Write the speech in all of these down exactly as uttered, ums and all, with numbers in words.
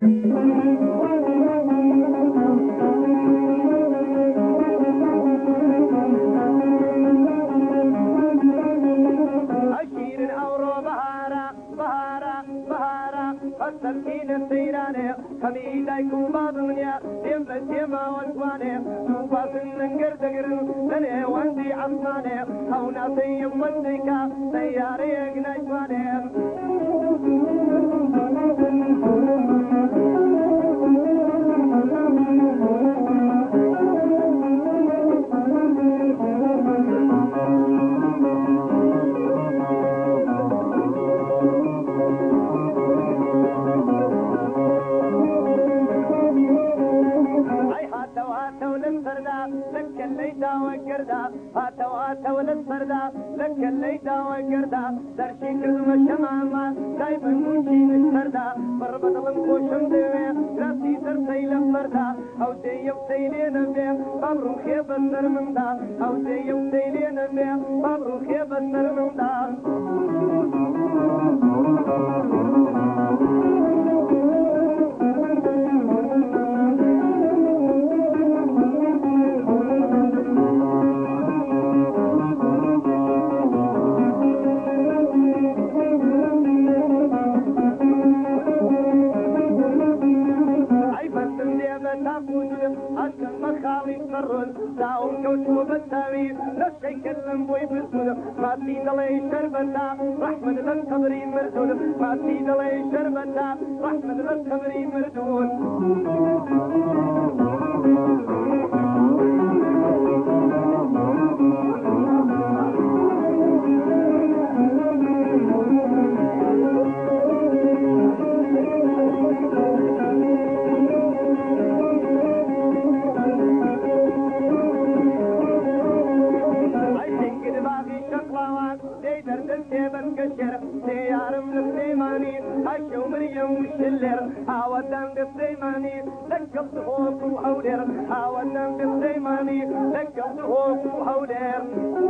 التمكين السيراني خميدا يكون بعض منيا ديم بسيما والكواني توبا سنن قردقرن لني واندي عصماني او ناسي يمسيكا سياري اقناجواني لك الليدا وقردا هاتوا هاتوا للفردا لك الليدا وقردا درشي كلمة الشمامة دايما موشي الفردا بربط المخوشم دمي راسي درسي لفردا او دي يبسيلي نبي بابرو خيب السر من دا او دي يبسيلي نبي بابرو خيب السر من دا داون كوتو بالتاوي نسي كلم بوي بالسود ما تيد لي شربتا رحمة للقبري مردود ما تيد لي شربتا رحمة للقبري مردود أشو مريم وشلر هاودان بالسيماني لقبت خوف وحودر هاودان بالسيماني لقبت خوف وحودر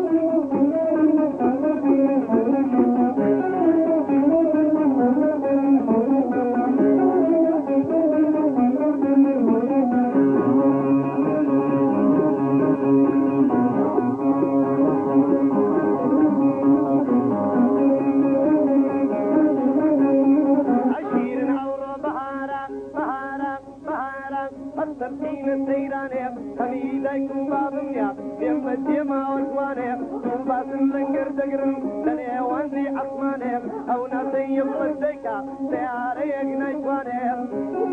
التمكين السيراني خميدا يكون بابنيا ديم الديما والكواني توبا سنن قردقرن لني واندي عصماني او ناسي يمسيكا سياري اقناجواني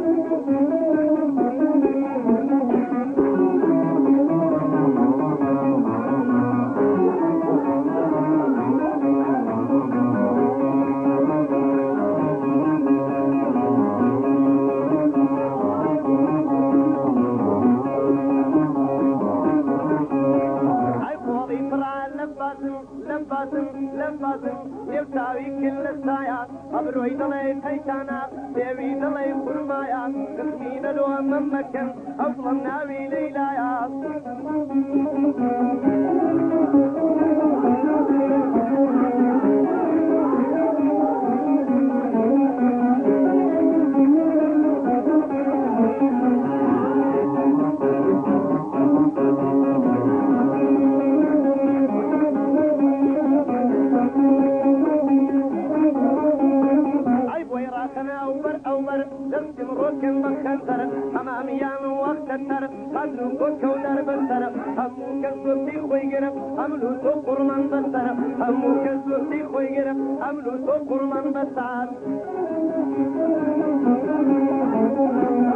لمباسم لمباسم يبتاوي كل السايا أبروي دلي تيتانا ديوي دلي خرمايا قسمين لو ممكن أفضل ناوي ليلايا أماميان وقت التر قدر كنت ودرب التر همو كسرتي خويقرب أملو تقر من بستر همو كسرتي خويقرب أملو تقر من بستر